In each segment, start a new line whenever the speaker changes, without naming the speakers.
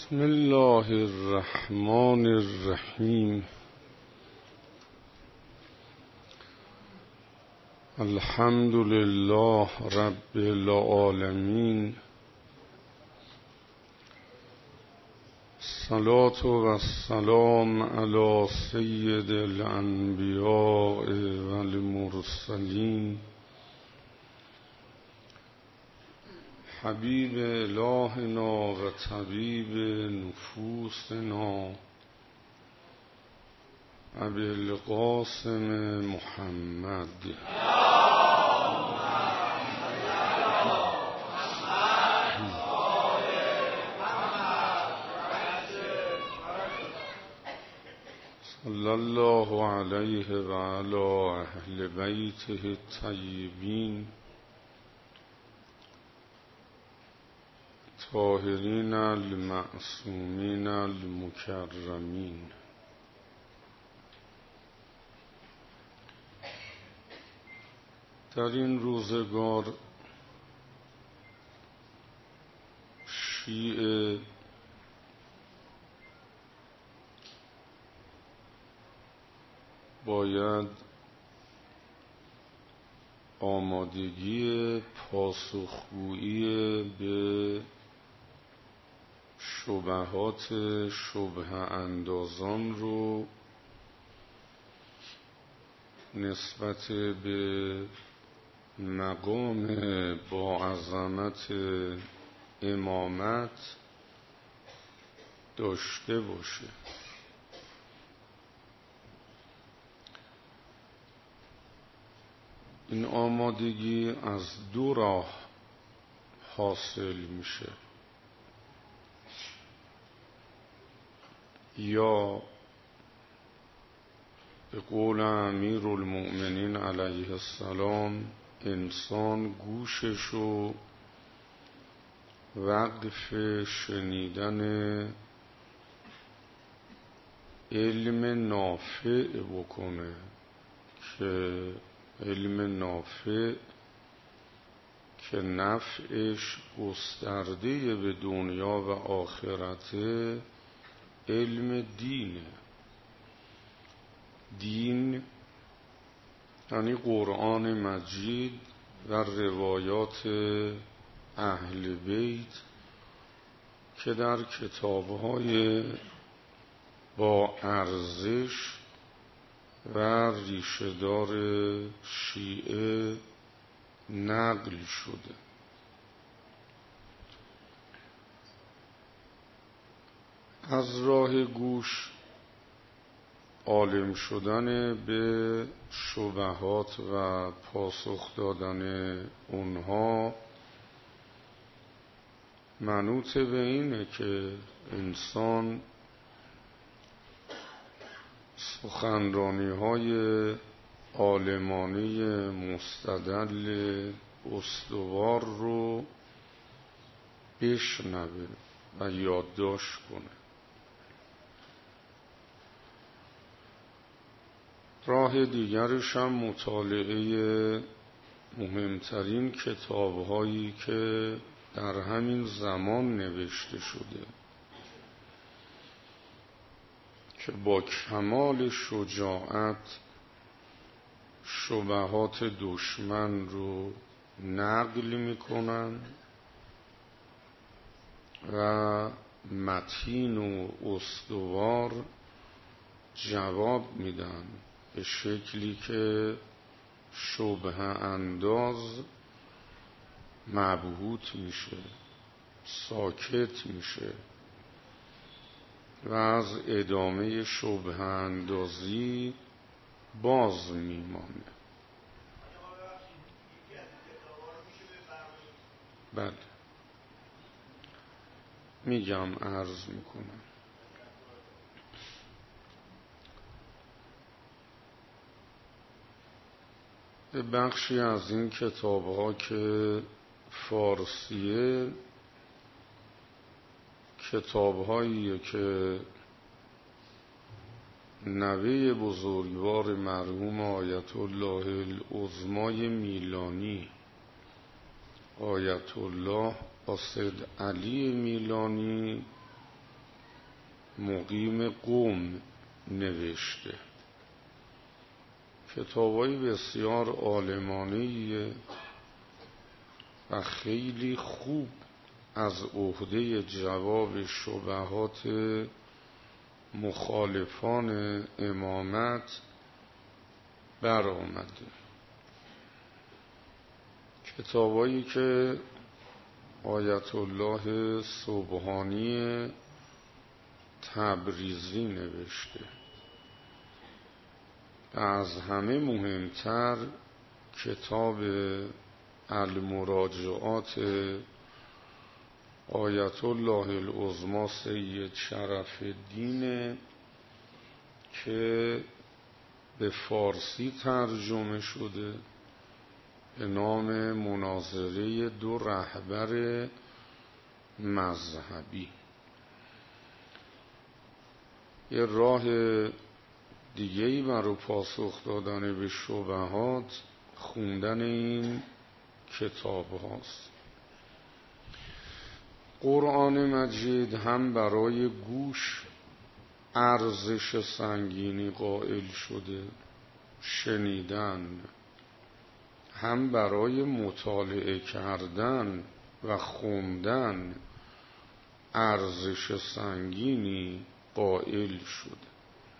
بسم الله الرحمن الرحیم. الحمد لله رب العالمین. الصلاة و السلام علی سید الانبیاء والمرسلین حبیب الهنا و طبیب نفوسنا ابی القاسم محمد صلی الله علیه و علی اهل بیته الطیبین طاهرین المعصومین المکرمین. در این روزگار شیعه باید آمادگی پاسخگویی به شبهات شبهه اندازان رو نسبت به مقام با عظمت امامت داشته باشه. این آمادگی از دو راه حاصل میشه: یا به قول امیر المؤمنین علیه السلام انسان گوششو وقف شنیدن علم نافع بکنه که علم نافع که نفعش گسترده به دنیا و آخرته علم دینه. دین یعنی قرآن مجید و روایات اهل بیت که در کتاب‌های با ارزش و ریشه‌دار شیعه نقل شده. از راه گوش عالم شدن به شبهات و پاسخ دادن اونها منوط به اینه که انسان سخنرانی‌های عالمانه مستدل استوار رو بشنوه و یادداشت کنه. راه دیگرش هم مطالعه مهمترین کتاب‌هایی که در همین زمان نوشته شده که با کمال شجاعت شبهات دشمن رو نقل میکنن و متین و استوار جواب میدن به شکلی که شبهه انداز مبهوت میشه، ساکت میشه و از ادامه شبهه اندازی باز میمانه. بله میگم، عرض میکنم. به بخشی از این کتاب‌ها که فارسیه، کتاب‌هایی که نوه بزرگوار مرحوم آیت الله العظمای میلانی، آیت الله اسد علی میلانی مقیم قم نوشته. کتابای بسیار عالمانه‌ایه و خیلی خوب از عهده جواب شبهات مخالفان امامت برآمده. کتابایی که آیت الله سبحانی تبریزی نوشته و از همه مهمتر کتاب المراجعات آیت الله العظمی سید شرف الدین که به فارسی ترجمه شده به نام مناظره دو رهبر مذهبی. یه راه دیگه‌ای برای پاسخ دادن به شبهات خوندن این کتاب هاست. قرآن مجید هم برای گوش ارزش سنگینی قائل شده، شنیدن، هم برای مطالعه کردن و خوندن ارزش سنگینی قائل شده.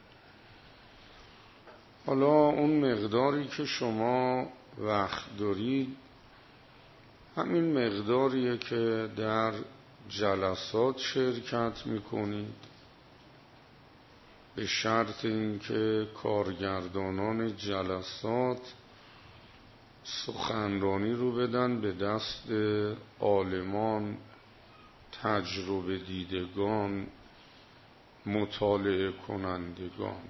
حالا اون مقداری که شما وقت دارید همین مقداریه که در جلسات شرکت میکنید، به شرط اینکه کارگردانان جلسات سخنرانی رو بدن به دست عالمان، تجربه دیدگان، مطالعه کنندگان.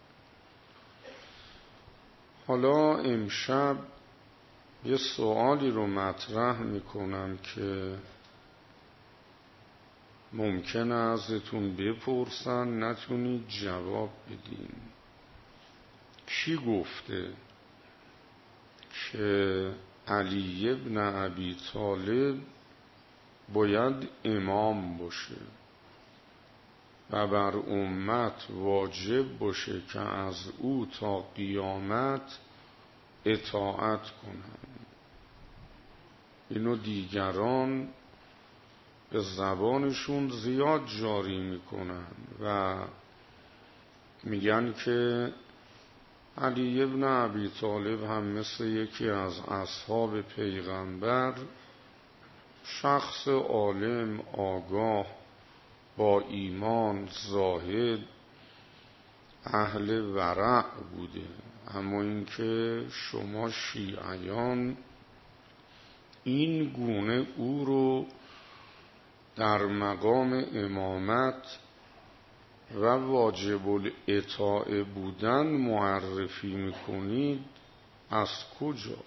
حالا امشب یه سوالی رو مطرح میکنم که ممکنه ازتون بپرسن نتونید جواب بدین. کی گفته که علی ابن ابی طالب باید امام باشه و بر امت واجب باشه که از او تا قیامت اطاعت کنند؟ اینو دیگران به زبانشون زیاد جاری میکنن و میگن که علی ابن ابی طالب هم مثل یکی از اصحاب پیغمبر شخص عالم، آگاه، با ایمان، زاهد، اهل ورع بوده. اما اینکه شما شیعیان این گونه او رو در مقام امامت و واجب الاطاعه بودن معرفی میکنید، از کجا؟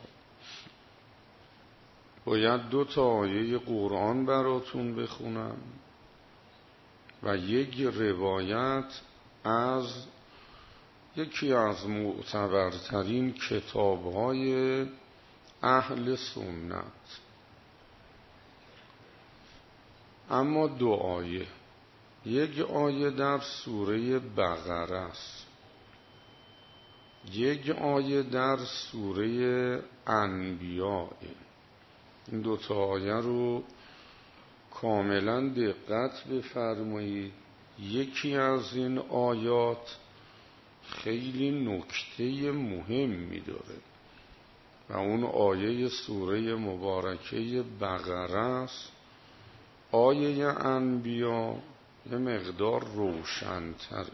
باید 2 آیه قرآن براتون بخونم و یک روایت از یکی از معتبرترین کتاب‌های اهل سنت. اما 2 آیه، یک آیه در سوره بقره است، یک آیه در سوره انبیاء. این 2 آیه رو کاملا دقت بفرمایید. یکی از این آیات خیلی نکته مهمی داره و اون آیه سوره مبارکه بقره است. آیه انبیاء یه مقدار روشن‌تره.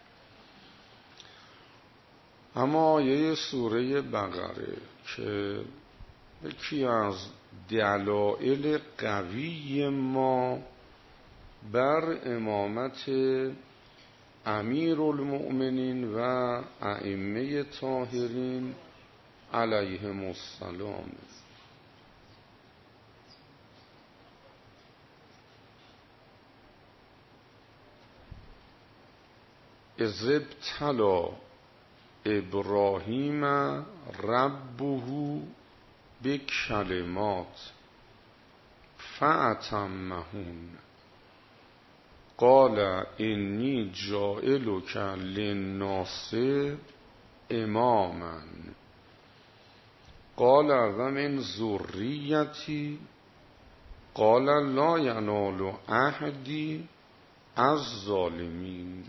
اما آیه سوره بقره که یکی از دلایل قوی ما بر امامت امیرالمؤمنین و ائمه طاهرین علیهم السلام، اذ ابتلی ابراهیم ربه بکلمات فأتمهن. قال انی جاعلک للناس اماما قال و من ذریتی قال لا ینال عهدی الظالمین.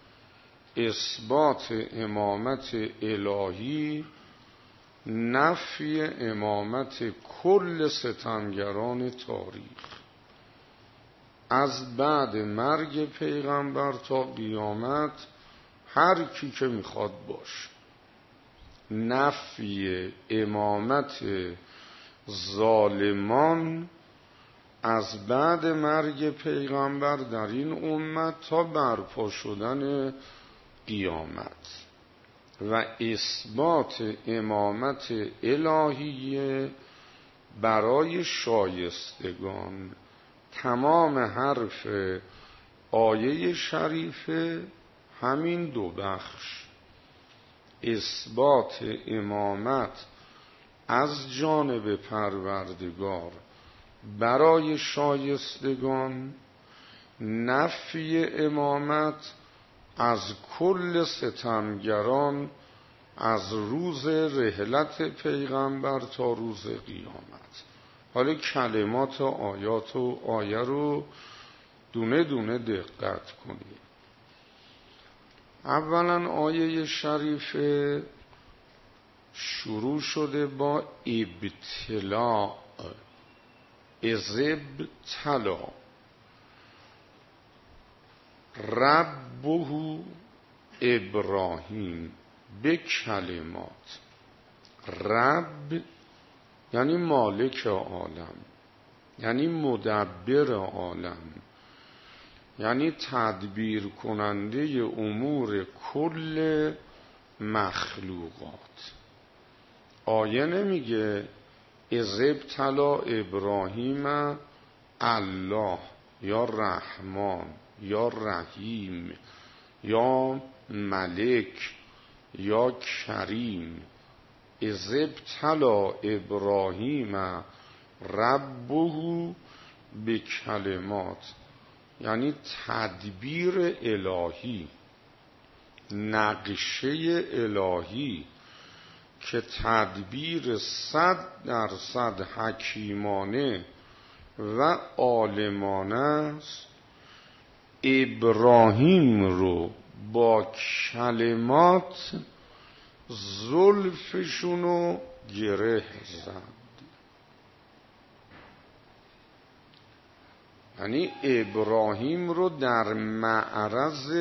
اثبات امامت الهی، نفی امامت کل ستمگران تاریخ از بعد مرگ پیغمبر تا قیامت، هر کی که میخواد باشه. نفی امامت ظالمان از بعد مرگ پیغمبر در این امت تا برپا شدن قیامت و اثبات امامت الهیه برای شایستگان. تمام حرف آیه شریفه همین دو بخش، اثبات امامت از جانب پروردگار برای شایستگان، نفی امامت از کل ستمگران از روز رحلت پیغمبر تا روز قیامت. حالا کلمات آیات و آیه رو دونه دونه دقت کنید. اولا آیه شریفه شروع شده با ابتلاء، ابتلا ربه ابراهیم به کلمات. رب یعنی مالک عالم، یعنی مدبر عالم، یعنی تدبیر کننده امور کل مخلوقات. آیه نمیگه اذ ابتلا ابراهیم الله یا رحمان یا رحیم یا ملک یا کریم. اذ ابتلا ابراهیم ربه به کلمات، یعنی تدبیر الهی، نقشه الهی که تدبیر 100% حکیمانه و عالمانه است، ابراهیم رو با کلمات زلفشونو گره زد. یعنی ابراهیم رو در معرض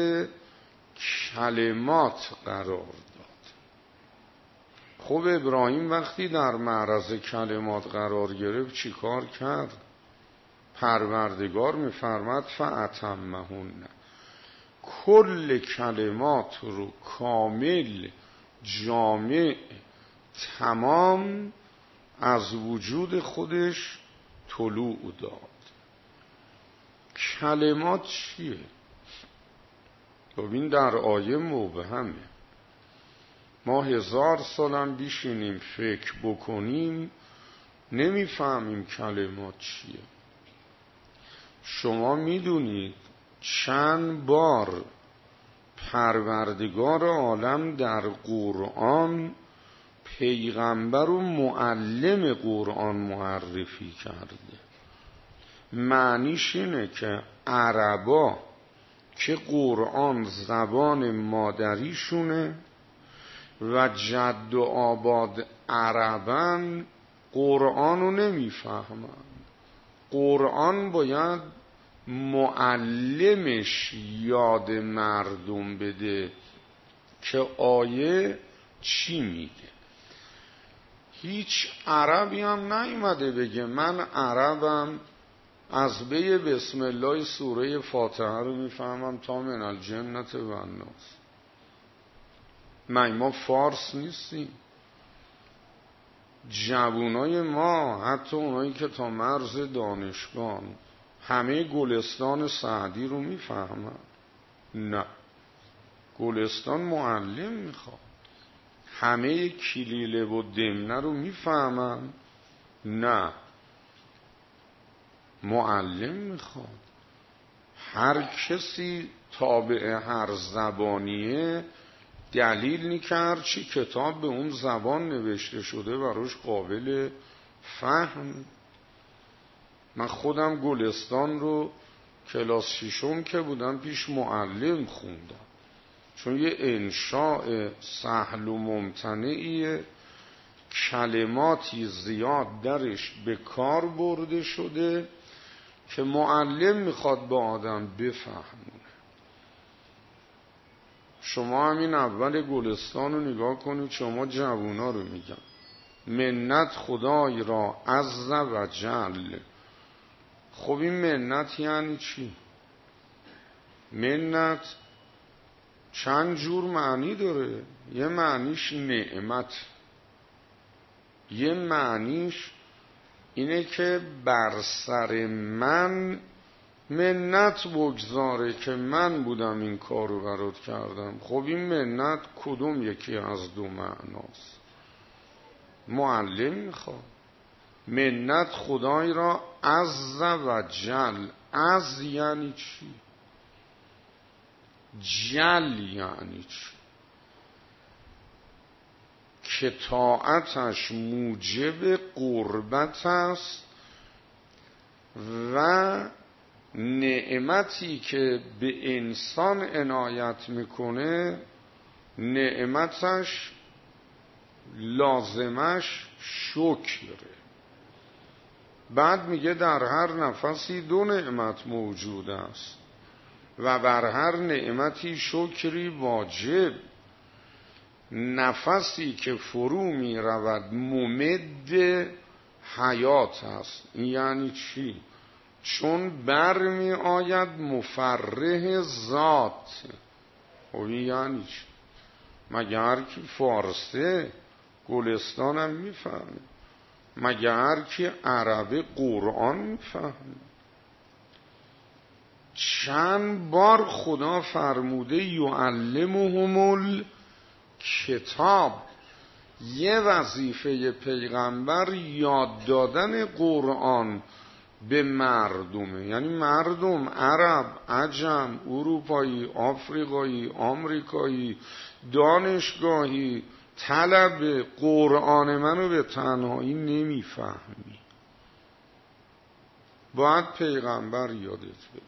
کلمات قرار داد. خب ابراهیم وقتی در معرض کلمات قرار گرفت چی کار کرد؟ پروردگار میفرماد فأتمهن، کل کلمات رو کامل، جامع، تمام از وجود خودش طلوع داد. کلمات چیه؟ ببین در آیه مبهمه. ما 1000 سالم بیشینیم فکر بکنیم نمیفهمیم کلمات چیه. شما میدونید چند بار پروردگار عالم در قرآن پیغمبر و معلم قرآن معرفی کرده؟ معنیش اینه که عربا که قرآن زبان مادریشونه و جد و آباد عربن، قرآنو نمیفهمن. قرآن باید معلمش یاد مردم بده که آیه چی میگه. هیچ عربی هم نیومده بگه من عربم، از بی بسم الله سوره فاتحه رو میفهمم تا من الجنت و الناس. ما فارس نیستیم. جوانای ما، حتی اونایی که تا مرز دانشگاه، همه گلستان سعدی رو میفهمن؟ نه، گلستان معلم میخواد. همه کلیله و دمنه رو میفهمن؟ نه، معلم میخواد. هر کسی تابع هر زبانیه دلیل نی که هرچی کتاب به اون زبان نوشته شده براش قابل فهم. من خودم گلستان رو کلاس ششم که بودم پیش معلم خوندم، چون یه انشاء سهل و ممتنعیه، کلماتی زیاد درش به کار برده شده که معلم میخواد به آدم بفهمونه. شما همین اول گلستان رو نگاه کنید، شما جوونا رو میگم منت خدای را عز و جل. خب این منت یعنی چی؟ منت چند جور معنی داره. یه معنیش نعمت، یه معنیش اینه که بر سر من منت بگذاره که من بودم این کار رو برات کردم. خب این منت کدوم یکی از دو معناست؟ معلم میخواد منت خدای را عز و جل. عز یعنی چی؟ جل یعنی چی؟ که طاعتش موجب قربت است و نعمتی که به انسان عنایت میکنه نعمتش لازمش شکره. بعد میگه در هر نفسی دو نعمت موجود است و بر هر نعمتی شکری واجب. نفسی که فرو می رود ممد حیات است. یعنی چی؟ چون بر می آید مفرح ذات. و یعنی چی؟ مگه هر کی فارسه گلستانم میفهمه؟ مگه هر کی عربه قرآن میفهمه؟ چند بار خدا فرموده یعلمهم الکتاب. یه وظیفه پیغمبر یاد دادن قرآن به مردمه، یعنی مردم عرب، عجم، اروپایی، آفریقایی، آمریکایی، دانشگاهی، طلب قرآن منو به تنهایی نمیفهمی، باید پیغمبر یادت بده.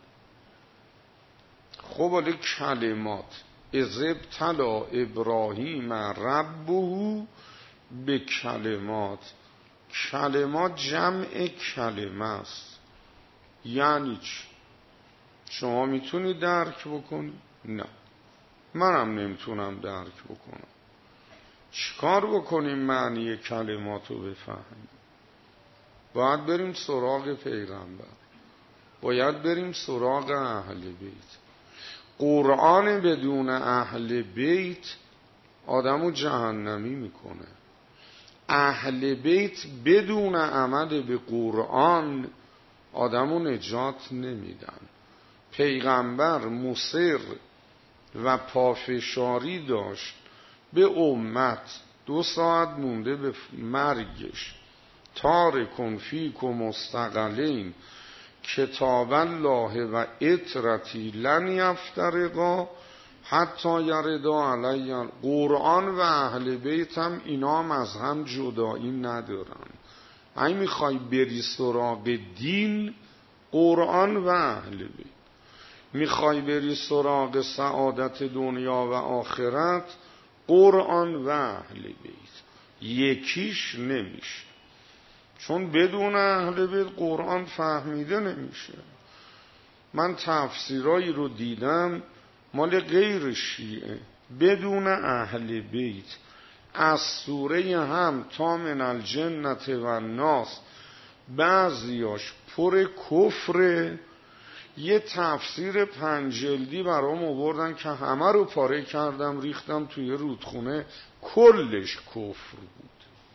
خب حالا کلمات اذ ابتلی ابراهیم ربه به کلمات. کلمات جمع کلمه است. یعنی چی؟ شما میتونید درک بکنید؟ نه، منم نمیتونم درک بکنم. چیکار بکنیم معنی کلمات رو بفهمیم؟ باید بریم سراغ پیغمبر، باید بریم سراغ اهل بیت. قرآن بدون اهل بیت آدمو جهنمی میکنه. اهل بیت بدون عمل به قرآن آدمو نجات نمیدن. پیغمبر مصر و پافشاری داشت به امت 2 ساعت مونده به مرگش، تارکن فیکم مستقلین کتاب الله و اطرتی لن یفترقا حتی یردا علی. قرآن و اهل بیت هم اینا هم از هم جدایی ندارن. اگه میخوای بری سراغ دین، قرآن و اهل بیت. میخوای بری سراغ سعادت دنیا و آخرت، قرآن و اهل بیت. یکیش نمیشه، چون بدون اهل بیت قرآن فهمیده نمیشه. من تفسیرایی رو دیدم مال غیر شیعه بدون اهل بیت، از سوره هم تا من الجنت و الناس بعضیاش پر کفره. یه تفسیر 5 جلدی برام آوردن که همه رو پاره کردم ریختم توی رودخونه، کلش کفر بود.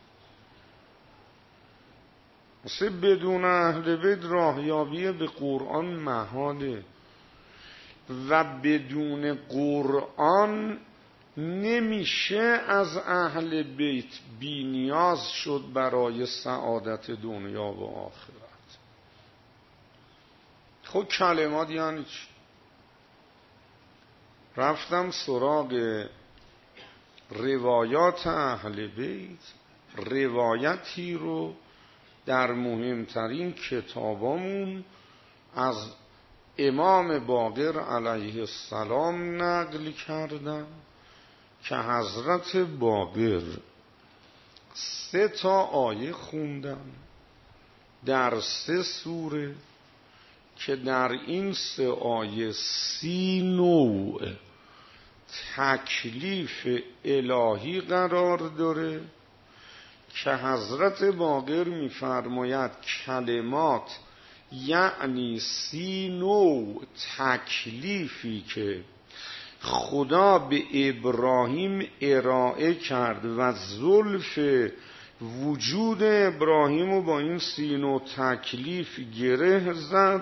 مثل بدون اهل بیت راهیابی به قرآن محاله و بدون قرآن نمیشه از اهل بیت بی نیاز شد برای سعادت دنیا و آخرت. خب کلمات یعنی چی؟ رفتم سراغ روایات اهل بیت، روایتی رو در مهمترین کتابامون از امام باقر علیه السلام نقل کردم که حضرت باقر 3 آیه خوندم در 3 سوره که در این 3 آیه 30 نوع تکلیف الهی قرار داره که حضرت باقر می‌فرماید کلمات یعنی 30 نوع تکلیفی که خدا به ابراهیم ارائه کرد و زلف وجود ابراهیم رو با این 30 نوع تکلیف گره زد.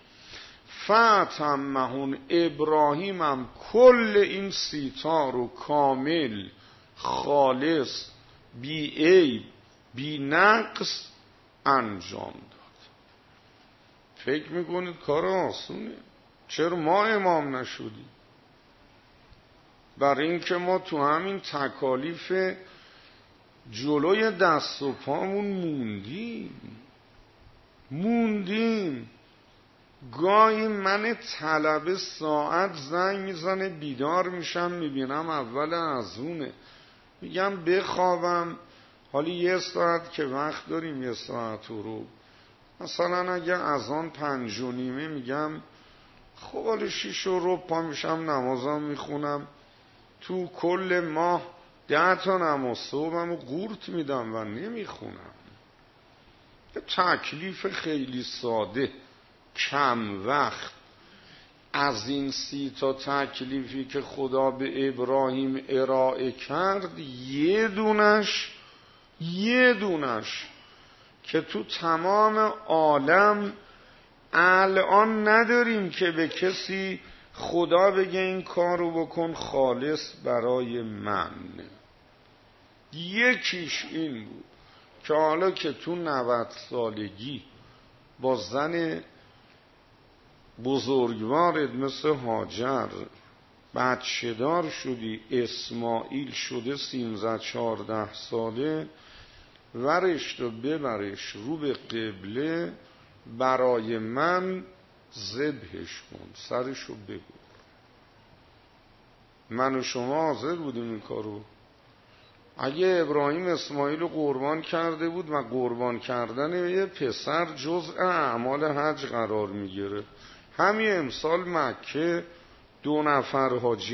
فتمهون ابراهیم هم کل این 30 رو کامل، خالص، بی عیب، بی نقص انجام داد. فکر میکنید کار آسونه؟ چرا ما امام نشدیم؟ برای اینکه ما تو همین تکالیف جلوی دست و پامون موندیم. گاهی من طلبه ساعت زنگ میزنه بیدار میشم میبینم اول اذونه، میگم بخوابم، حالی 1 ساعت که وقت داریم 1 ساعت رو مثلا اگه اذان 5:30 میگم خب حالی 6 پا میشم نمازم میخونم، تو کل ماه 10 نماز صبحم قورت میدم و نمیخونم. یه تکلیف خیلی ساده، کم وقت. از این 30 تکلیفی که خدا به ابراهیم ارائه کرد یه دونش که تو تمام عالم الان نداریم که به کسی خدا بگه این کارو بکن خالص برای من. یکیش این بود که حالا که تو 90 سالگی با زن بزرگوارت مثل هاجر بچه دار شدی، اسماعیل شده 13-14 ساله، ورش رو ببرش رو به قبله، برای من ذبحش کن، سرش رو ببر. من و شما حاضر بودیم این کارو؟ اگه ابراهیم اسماعیل رو قربان کرده بود و قربان کردن یه پسر جزء اعمال حج قرار میگیره، همین امسال مکه 2 نفر حاجی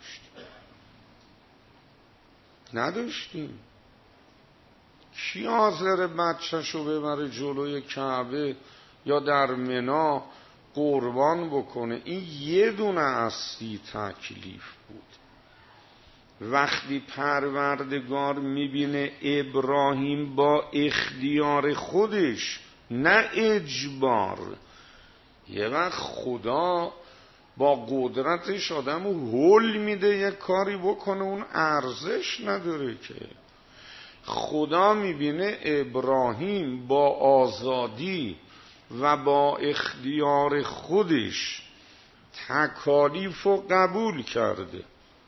نداشتیم. کی حاضر بچه‌شو ببره جلوی کعبه یا در منی قربان بکنه؟ این یه دونه از 30 تکلیف بود. وقتی پروردگار میبینه ابراهیم با اختیار خودش، نه اجبار، یه وقت خدا با قدرتش آدمو هول میده یه کاری بکنه اون ارزش نداره که. خدا میبینه ابراهیم با آزادی و با اختیار خودش تکالیف رو قبول کرده،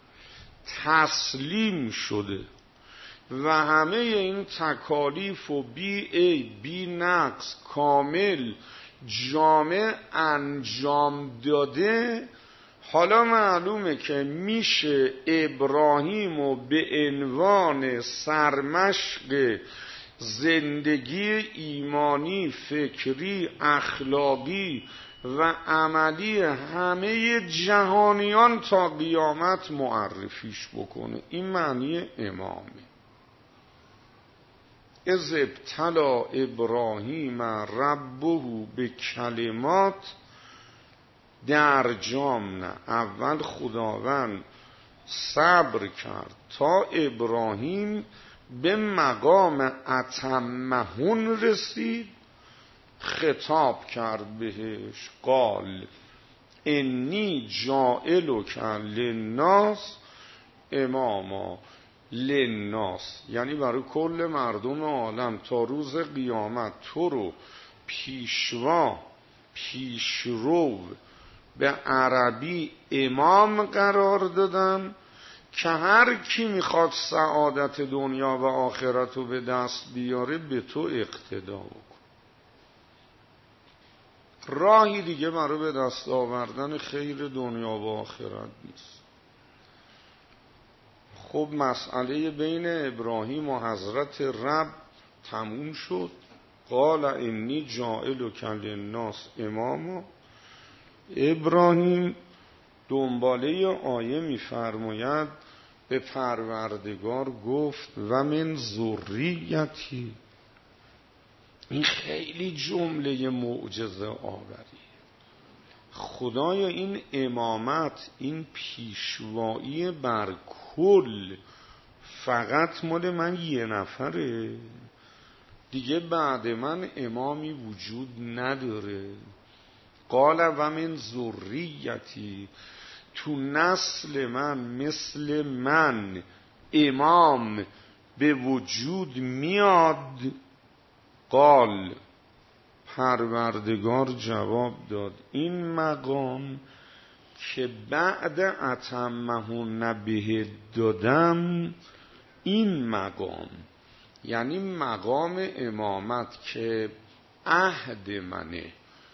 تسلیم شده و همه این تکالیف و بی نقص کامل جامع انجام داده. حالا معلومه که میشه ابراهیم و به عنوان سرمشق زندگی ایمانی، فکری، اخلاقی و عملی همه جهانیان تا قیامت معرفیش بکنه. این معنی امامه. اذ ابتلی ابراهیم ربه به کلمات، در جام نه، اول خداوند صبر کرد تا ابراهیم به مقام اتمهون رسید، خطاب کرد بهش، قال انی جاعلک للناس اماما، للناس یعنی برای کل مردم عالم تا روز قیامت تو رو پیشوا، پیشرو به عربی امام قرار دادم که هر کی میخواد سعادت دنیا و آخرت رو به دست بیاره به تو اقتدا بکن. راهی دیگه برای به دست آوردن خیر دنیا و آخرت نیست. خب مسئله بین ابراهیم و حضرت رب تموم شد. قال انی جاعلک للناس اماما. ابراهیم دنباله آیه میفرماید به پروردگار گفت و من ذریتی. این خیلی جمله معجزه آوری. خدایا این امامت، این پیشوایی بر کل فقط مال من یه نفره؟ دیگه بعد من امامی وجود نداره. قال و من ذریتی، تو نسل من مثل من امام به وجود میاد؟ قال، پروردگار جواب داد این مقام که بعد اتمه به دادم، این مقام یعنی مقام امامت که عهد منه،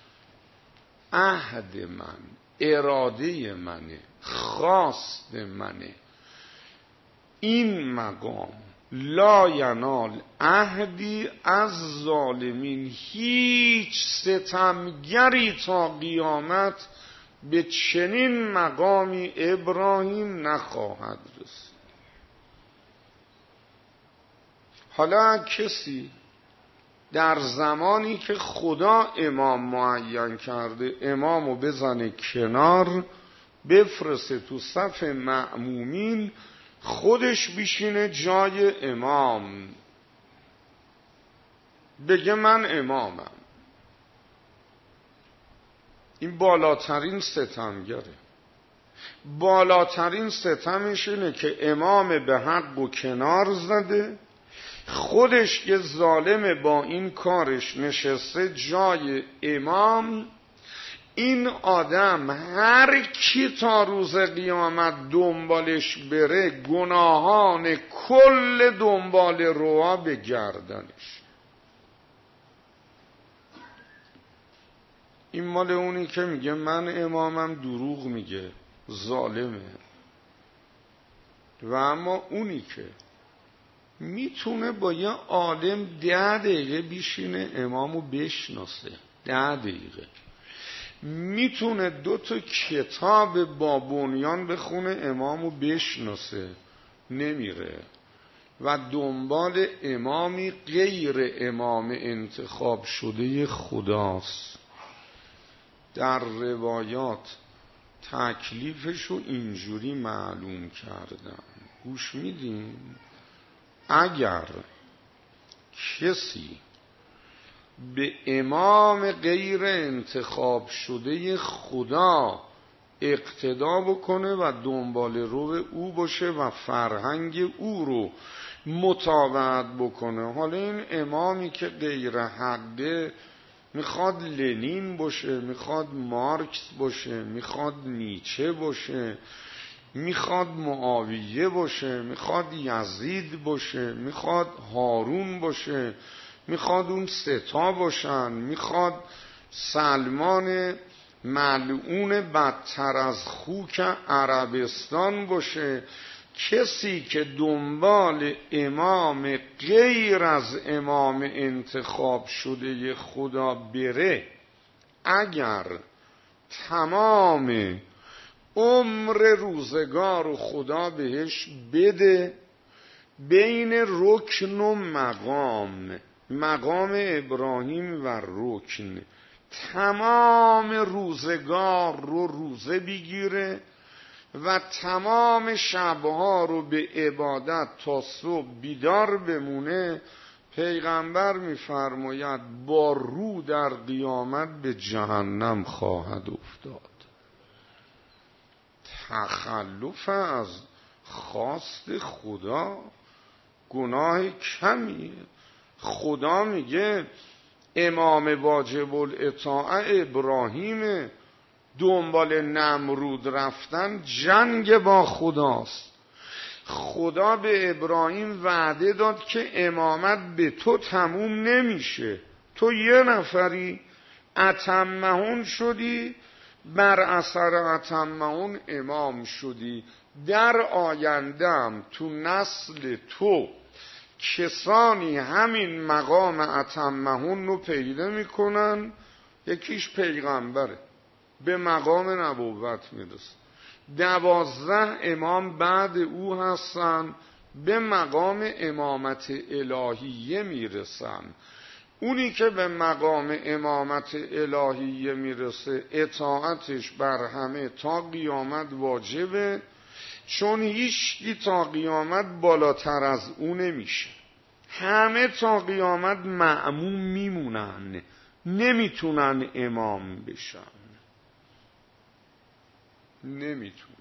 عهد من، اراده منه، خواست منه. این مقام لا ینال عهدی از ظالمین، هیچ ستمگری تا قیامت به چنین مقامی ابراهیم نخواهد رسید. حالا کسی در زمانی که خدا امام معین کرده امامو بزنه کنار، بفرسته تو صف مأمومین، خودش بشینه جای امام بگه من امامم، این بالاترین ستمگره. بالاترین ستمش اینه که امام به حق و کنار زده، خودش که ظالم با این کارش نشسته جای امام. این آدم هر کی تا روز قیامت دنبالش بره، گناهان کل دنبال روا به گردنش. این مال اونی که میگه من امامم، دروغ میگه، ظالمه. و اما اونی که میتونه با یه عالم 10 دقیقه بیشینه امامو بشناسه، 10 دقیقه میتونه 2 تا کتاب با بنیان بخونه امامو بشناسه، نمیره و دنبال امامی غیر امام انتخاب شده خداست. در روایات تکلیفشو اینجوری معلوم کردن، گوش میدین؟ اگر کسی به امام غیر انتخاب شده خدا اقتدا بکنه و دنبال رو او باشه و فرهنگ او رو مطابقت بکنه، حالا این امامی که غیر حقه، میخواد لنین باشه، میخواد مارکس باشه، میخواد نیچه باشه، میخواد معاویه باشه، میخواد یزید باشه، میخواد هارون باشه، میخواد اون 3 باشن، میخواد سلمان ملعون بدتر از خوک عربستان باشه، کسی که دنبال امام غیر از امام انتخاب شده خدا بره، اگر تمام عمر روزگار و خدا بهش بده، بین رکن و مقام ابراهیم و رکن تمام روزگار رو روزه بگیره و تمام شبها رو به عبادت تا صبح بیدار بمونه، پیغمبر میفرماید با رو در قیامت به جهنم خواهد افتاد. تخلف از خواست خدا گناه کمیه. خدا میگه امام واجب الاطاعه ابراهیمه، دنبال نمرود رفتن جنگ با خداست. خدا به ابراهیم وعده داد که امامت به تو تموم نمیشه، تو یه نفری اتمهون شدی، بر اثر اتمهون امام شدی، در آیندهم تو نسل تو کسانی همین مقام اتمهون رو پیدا میکنن، یکیش پیغمبره به مقام نبوت میرسه، 12 امام بعد او هستن به مقام امامت الهیه میرسن. اونی که به مقام امامت الهیه میرسه اطاعتش بر همه تا قیامت واجبه، چون هیچکی تا قیامت بالاتر از اون نمیشه. همه تا قیامت مأموم میمونن، نمیتونن امام بشن، نمیتونن.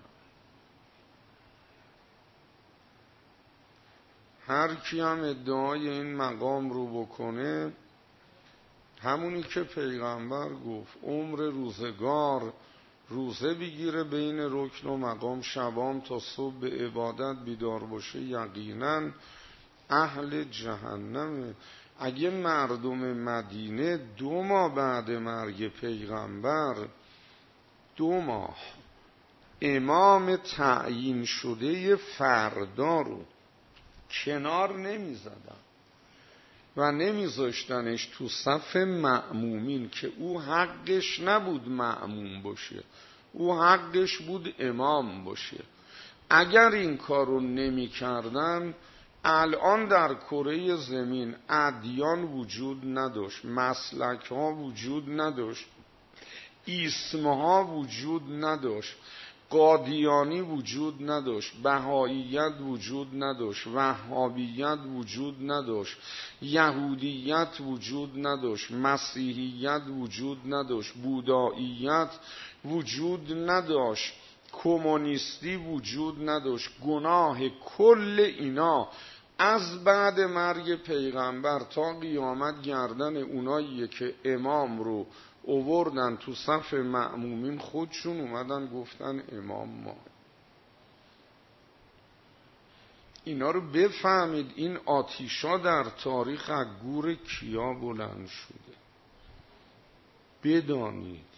هر کی هم ادعای این مقام رو بکنه، همونی که پیغمبر گفت عمر روزگار روزه بگیره بین رکن و مقام، شبام تا صبح به عبادت بیدار باشه، یقینا اهل جهنمه. اگه مردم مدینه 2 ماه بعد مرگ پیغمبر 2 ماه امام تعیین شده فردا رو کنار نمی زدن و نمی زاشتنش تو صف مأمومین که او حقش نبود مأموم باشه، او حقش بود امام باشه. اگر این کارو نمی کردن الان در کره زمین ادیان وجود نداشت، مسلک ها وجود نداشت، ایسم ها وجود نداشت، قادیانی وجود نداشت، بهاییت وجود نداشت، وهابیت وجود نداشت، یهودیت وجود نداشت، مسیحیت وجود نداشت، بوداییت وجود نداشت، کمونیستی وجود نداشت. گناه کل اینا از بعد مرگ پیغمبر تا قیامت گردن اوناییه که امام رو اووردن تو صف مأمومین، خودشون اومدن گفتن امام ما. اینا رو بفهمید، این آتیشا در تاریخ از گور کیا بلند شده، بدانید.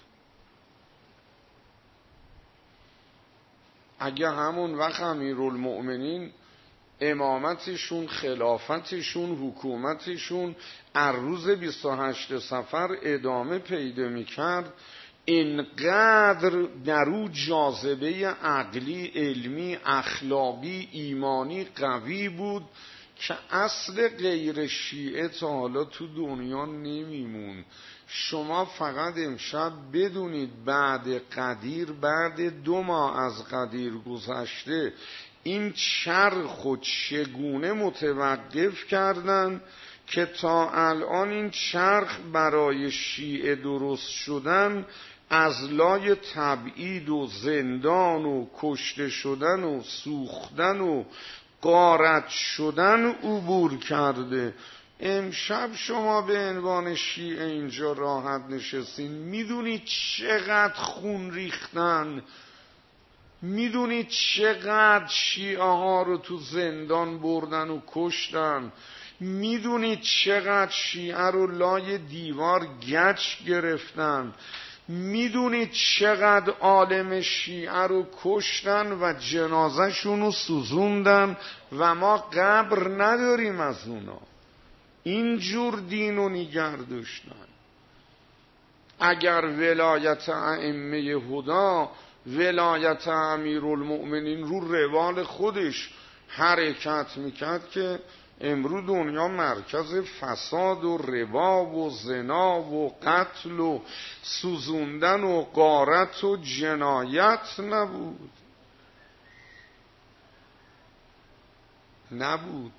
اگه همون وقت امیرالمؤمنین امامتشون، خلافتشون، حکومتشون از روز 28 صفر ادامه پیدا میکرد، اینقدر درو جاذبه عقلی، علمی، اخلاقی، ایمانی قوی بود که اصل غیر شیعه تا حالا تو دنیا نمیمون. شما فقط امشب بدونید بعد قدیر، بعد 2 ماه از قدیر گذشته، این چرخ و چگونه متوقف کردن که تا الان این چرخ برای شیعه درست شدن از لای تبعید و زندان و کشته شدن و سوختن و غارت شدن عبور کرده. امشب شما به عنوان شیعه اینجا راحت نشستین، میدونید چقدر خون ریختن، میدونید چقدر شیعه ها رو تو زندان بردن و کشتن، میدونید چقدر شیعه رو لای دیوار گچ گرفتن، میدونید چقدر عالم شیعه رو کشتن و جنازه شون رو سوزوندن و ما قبر نداریم از اونا. اینجور دین رو نگه داشتن. اگر ولایت ائمه هدا، ولایت امیرالمؤمنین رو روال خودش حرکت میکرد که امروز دنیا مرکز فساد و ربا و زنا و قتل و سوزوندن و غارت و جنایت نبود.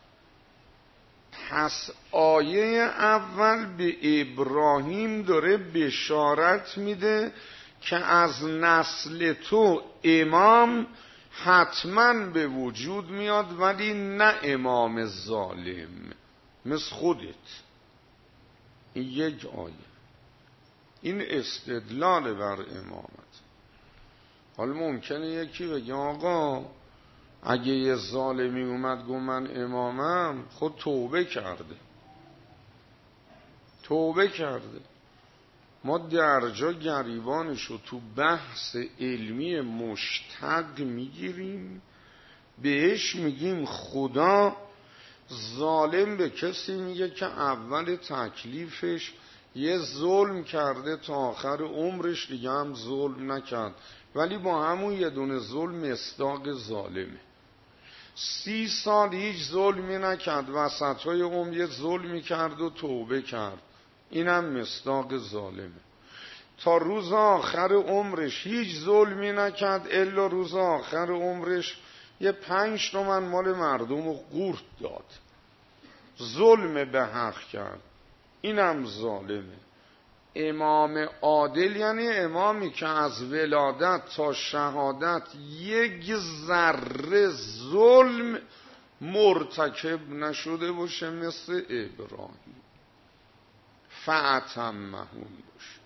پس آیه اول به ابراهیم داره بشارت میده که از نسل تو امام حتما به وجود میاد، ولی نه امام ظالم مثل خودت. این یک آیه. این استدلال بر امامت. حالا ممکنه یکی بگه آقا اگه یه ظالمی اومد گفت من امامم، خود توبه کرده. ما درجا گریبانشو تو بحث علمی مشتق میگیریم، بهش میگیم خدا ظالم به کسی میگه که اول تکلیفش یه ظلم کرده تا آخر عمرش دیگه هم ظلم نکرد، ولی با همون یه دونه ظلم مصداق ظالمه. 30 سال هیچ ظلمی نکرد، وسطای عمر یه ظلمی کرد و توبه کرد، اینم مصداق ظالمه. تا روز آخر عمرش هیچ ظلمی نکرد الا روز آخر عمرش یه 5 تومن مال مردم رو قورت داد، ظلم به حق کرد، اینم ظالمه. امام عادل یعنی امامی که از ولادت تا شهادت یک ذره ظلم مرتکب نشده باشه، مثل ابراهیم فأتمهون باشه.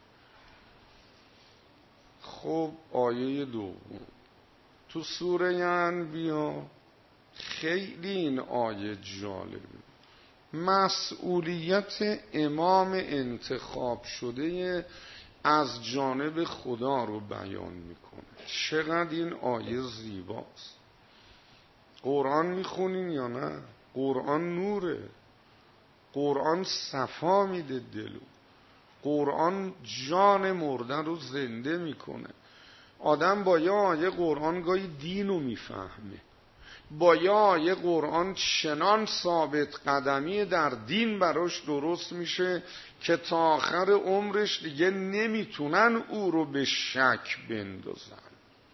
خب آیه دوم تو سوره انبیا خیلی این آیه جالبه. مسئولیت امام انتخاب شده از جانب خدا رو بیان میکنه. چقدر این آیه زیباست. قرآن میخونین یا نه؟ قرآن نوره، قرآن صفا میده دلو، قرآن جان مرده رو زنده میکنه. آدم با یه آیه قرآن گاهی دین رو میفهمه، با یه آیه قرآن چنان ثابت قدمی در دین براش درست میشه که تا آخر عمرش دیگه نمیتونن او رو به شک بندازن.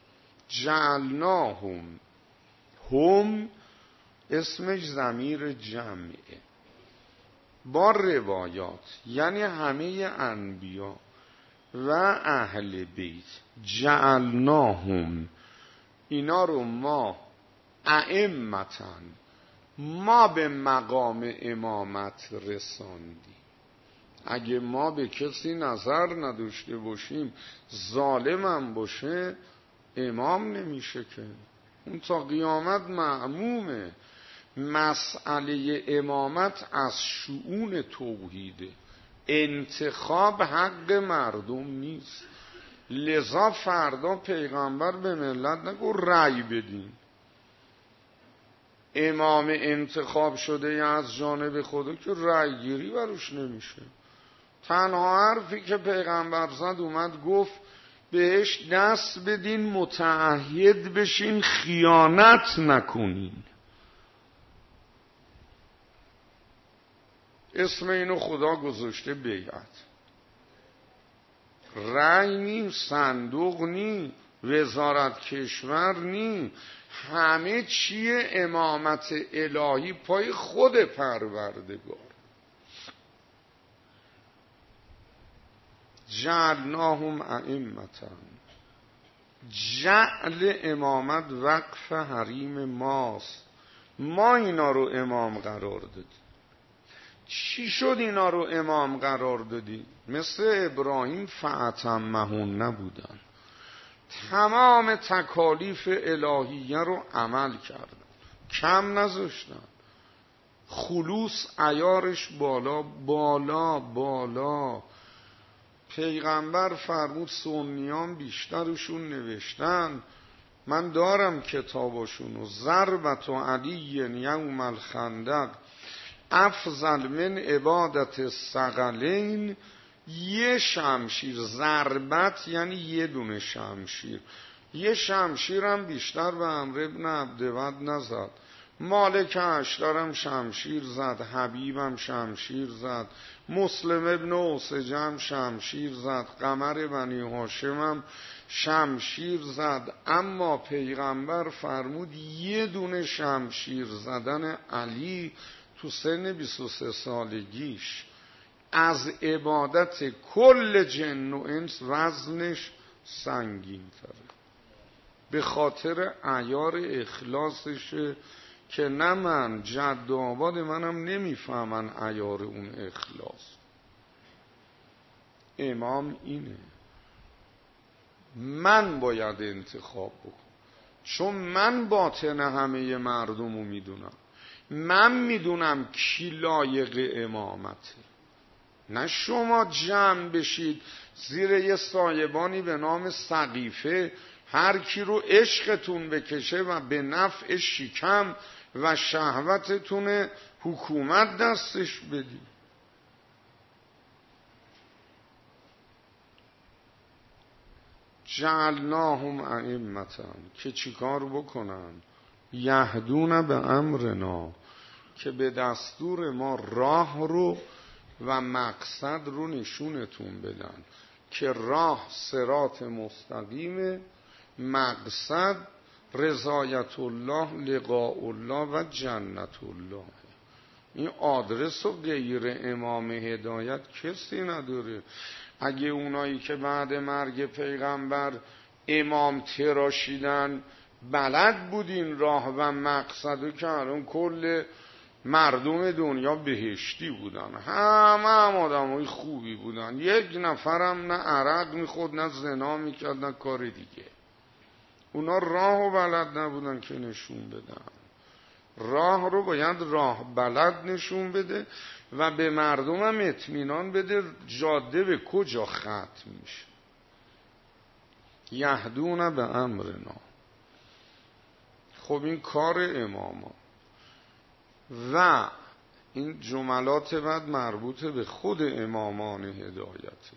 جعلناهم، هم اسمش ضمیر جمعه، با روایات یعنی همه انبیا و اهل بیت. جعلناهم، اینا رو ما ائمتن، ما به مقام امامت رساندیم. اگه ما به کسی نظر نداشته باشیم ظالمم باشه امام نمیشه که، اون تا قیامت معمومه. مسئله امامت از شؤون توحیده، انتخاب حق مردم نیست. لذا فردا پیغمبر به ملت نگو رأی بدین، امام انتخاب شده از جانب خدا که رأی گیری بروش نمیشه. تنها حرفی که پیغمبر زد اومد گفت بهش دست بدین، متعهد بشین، خیانت نکنین. اسم اینو خدا گذاشته بیعت. رأی نی، صندوق نی، وزارت کشور نی، همه چیه امامت الهی پای خود پروردگار. جعلناهم ائمة، جعل امامت وقف حریم ماست، ما اینا رو امام قرار دادیم. چی شد اینا رو امام قرار دادی؟ مثل ابراهیم فأتمهون نبودن، تمام تکالیف الهیه رو عمل کردن، کم نذاشتن. خلوص عیارش بالا بالا بالا. پیغمبر فرمود سنیان بیشترشون نوشتن، من دارم کتابشونو، ضربت علی یوم الخندق افضل من عبادت الثقلین. یه شمشیر، ضربت یعنی یه دونه شمشیر، یه شمشیرم بیشتر به عمرو بن عبدود نزد. مالک اشترم شمشیر زد، حبیبم شمشیر زد، مسلم ابن اوسجم شمشیر زد، قمر بنی هاشمم شمشیر زد. اما پیغمبر فرمود یه دونه شمشیر زدن علی تو سن 23 سالگیش از عبادت کل جن و انس وزنش سنگین تره، به خاطر عیار اخلاصشه که نه من، جد و آباد منم نمیفهمن عیار اون اخلاص. امام اینه، من باید انتخاب بکنم، چون من باطن همه مردم رو میدونم، من میدونم کی لایق امامته. نه شما جمع بشید زیر یه سایبانی به نام سقیفه، هر کی رو عشقتون بکشه و به نفع شکم و شهوتتون حکومت دستش بدید. جعلناهم ائمة، که چیکار بکنن؟ یهدون به امرنا، که به دستور ما راه رو و مقصد رو نشونتون بدن، که راه صراط مستقیمه، مقصد رضایت الله، لقاء الله و جنت الله. این آدرس و غیر امام هدایت کسی نداره. اگه اونایی که بعد مرگ پیغمبر امام تراشیدن بلد بودین راه و مقصدو، که الان کل مردم دنیا بهشتی بودن، همه آدمای خوبی بودن، یک نفرم نه عرق میخورد نه زنا میکرد نه کار دیگه. اونا راه و بلد نبودن که نشون بدن. راه رو باید راه بلد نشون بده و به مردم هم اطمینان بده جاده به کجا ختم میشه. یهدون به امرنا. خب این کار امامان و این جملات بعد مربوط به خود امامان هدایته.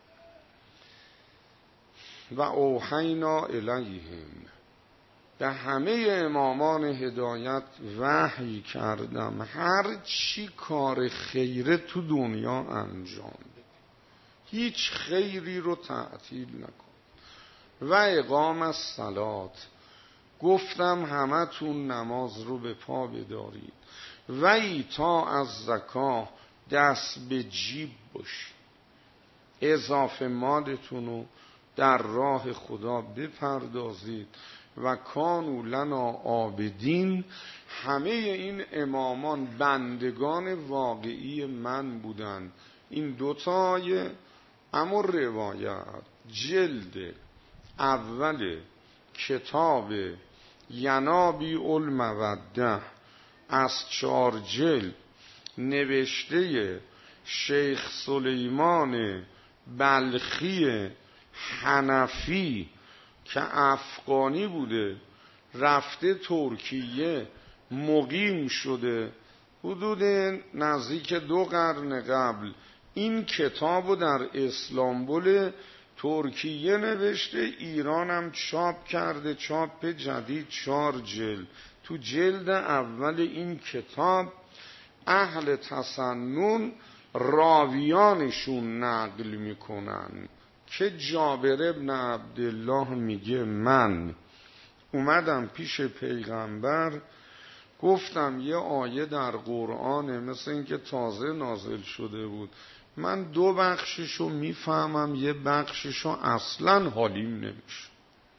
و اوحینا الیهم، به همه امامان هدایت وحی کردم هر چی کار خیره تو دنیا انجام بده، هیچ خیری رو تعطیل نکن. و اقام الصلات، گفتم همه تون نماز رو به پا بدارید. و ایتاء الزکاه، دست به جیب باشید، اضافه مالتون رو در راه خدا بپردازید. و کانوا لنا عابدین، همه این امامان بندگان واقعی من بودن. این دوتای امر روایت جلد اول کتاب ینابیع الموده از 4 جلد نوشته شیخ سلیمان بلخی حنفی که افغانی بوده، رفته ترکیه مقیم شده، حدود نزدیک 2 قرن قبل این کتابو در استانبول ترکیه نوشته، ایران هم چاپ کرده، چاپ جدید 4 جلد. تو جلد اول این کتاب اهل تسنن راویانشون نقل میکنن که جابر ابن عبدالله میگه من اومدم پیش پیغمبر، گفتم یه آیه در قرآنه مثل این که تازه نازل شده بود، من 2 بخششو میفهمم، یه بخششو اصلا حالیم نمیشه.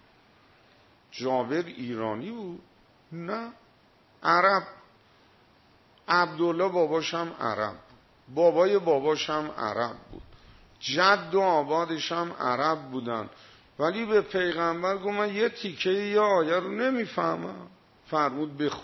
جابر ایرانی بود؟ نه، عرب. عبدالله باباشم عرب بود، بابای باباشم عرب بود، جد و آبادش هم عرب بودن، ولی به پیغمبر گفت من یه تیکه یه آیه رو نمیفهمم. فرمود بخون.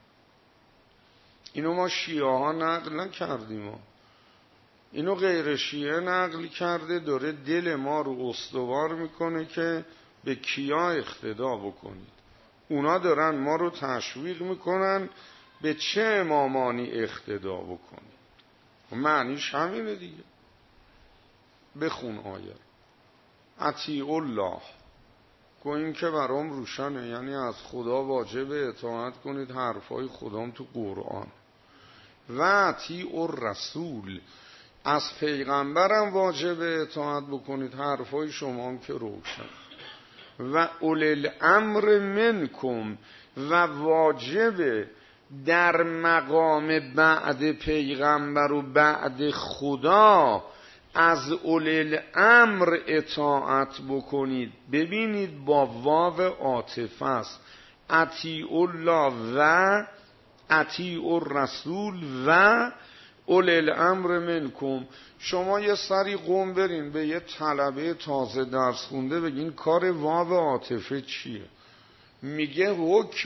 اینو ما شیعه ها نقل نکردیم، اینو غیر شیعه نقل کرده، داره دل ما رو استوار میکنه که به کیا اقتدا بکنید. اونا دارن ما رو تشویق میکنن به چه امامانی اقتدا بکنید. معنیش همینه دیگه. بخون آیه اطیع الله، گوییم که برام روشنه، یعنی از خدا واجب اطاعت کنید، حرفای خدام تو قرآن. و اطیع الرسول، از پیغمبرم واجب اطاعت بکنید، حرفای شما هم که روشن. و اولی الامر منکم، و واجب در مقام بعد پیغمبر و بعد خدا از اولی الامر اطاعت بکنید. ببینید با واو عاطفه است، اطیع الله و اطیع الرسول و اولی الامر منکم. شما یه سری قم برین به یه طلبه تازه درس خونده بگین کار واو عاطفه چیه. میگه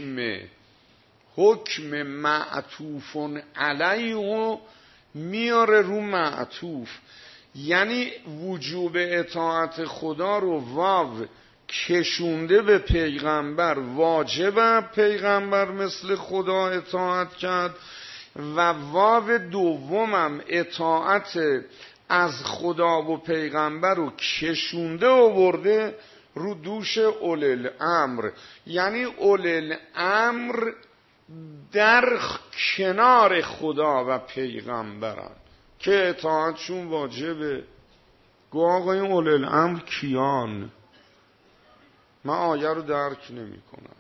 حکم معطوف علیه میاره رو معطوف، یعنی وجوب اطاعت خدا رو واو کشونده به پیغمبر، واجبه پیغمبر مثل خدا اطاعت کرد، و واو دومم اطاعت از خدا و پیغمبر رو کشونده آورده رو دوش اولی الامر، یعنی اولی الامر در کنار خدا و پیغمبرن که اطاعتشون واجبه. گو آقا این اولی الامر کیان؟ من آیه رو درک نمی کنم.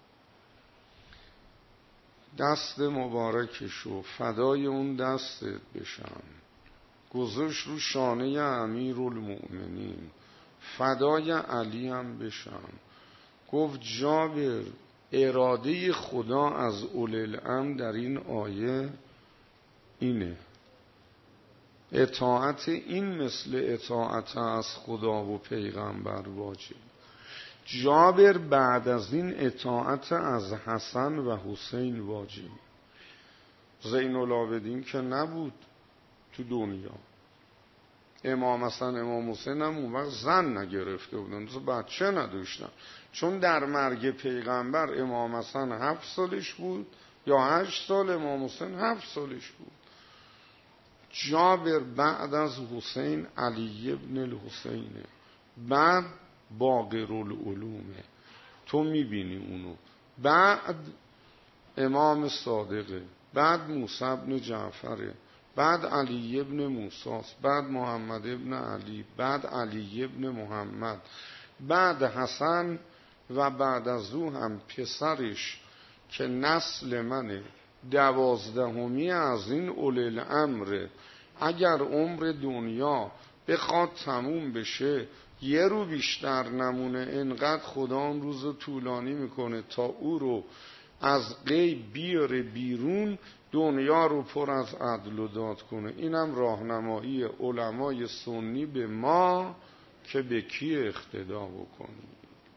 دست مبارکشو فدای اون دستت بشم، گذاشت رو شانه امیرالمؤمنین، فدای علی هم بشم. گفت جابر اراده خدا از اولی الامر در این آیه اینه، اطاعت این مثل اطاعت از خدا و پیغمبر واجب. جابر بعد از این اطاعت از حسن و حسین واجب. زین العابدین که نبود تو دنیا، امام حسن امام حسین هم اون وقت زن نگرفته بودن، بچه نداشتن، چون در مرگ پیغمبر امام حسن 7 سالش بود یا 8 سال، امام حسین 7 سالش بود. جابر بعد از حسین علی ابن الحسینه، بعد باقر العلومه، تو میبینی اونو، بعد امام صادقه، بعد موسی ابن جعفره، بعد علی ابن موسیٰ، بعد محمد ابن علی، بعد علی ابن محمد، بعد حسن، و بعد از او هم پسرش که نسل منه 12می از این اولی الامر. اگر عمر دنیا بخواد تموم بشه یه رو بیشتر نمونه، انقدر خدا اون روز طولانی میکنه تا او رو از غیب بیاره بیرون، دنیا رو پر از عدل و داد کنه. اینم راهنمایی علمای سنی به ما که به کی اقتدا بکنیم.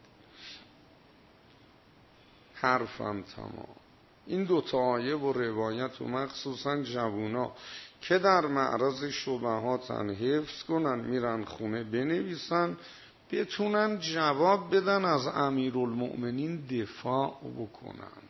حرفم تمام. این دوتا آیه و روایت و مخصوصا جوونا که در معرض شبهاتن حفظ کنن، میرن خونه بنویسن، بتونن جواب بدن، از امیرالمؤمنین دفاع بکنن.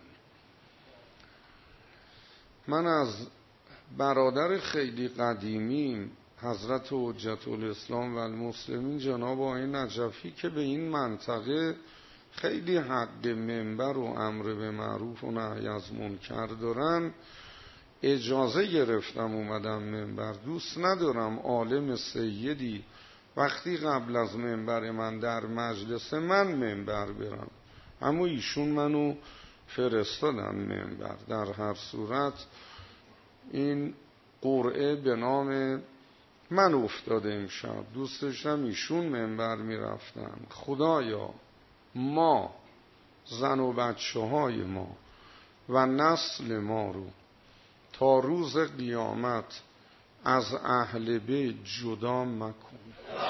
من از برادر خیلی قدیمیم حضرت حجت الاسلام و المسلمین جناب آقای نجفی که به این منطقه خیلی حق منبر و امر به معروف و نهی از منکر دارن، اجازه گرفتم اومدم منبر. دوست ندارم عالم سیدی وقتی قبل از منبر من در مجلس من منبر برم، اما ایشون منو فرستادن منبر. در هر صورت این قرعه به نام من افتاده امشب، دوست داشتم ایشون منبر میرفتن. خدایا ما، زن و بچه های ما و نسل ما رو تا روز قیامت از اهل بیت جدا مکن.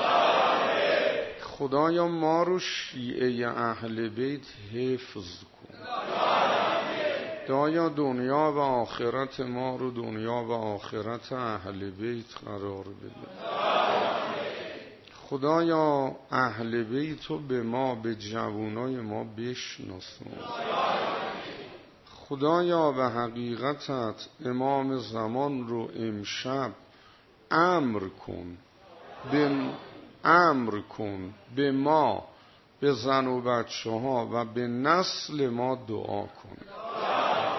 خدایا ما رو شیعه اهل بیت حفظ کن. خدایا دنیا و آخرت ما رو دنیا و آخرت اهل بیت قرار بده. خدایا اهل بیت رو به ما، به جوانای ما بشناسون. خدایا به حقیقتت امام زمان رو امشب امر کن به ما، به زن و بچه ها و به نسل ما دعا کن.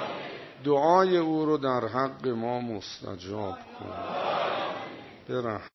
دعای او رو در حق ما مستجاب کن. برحمت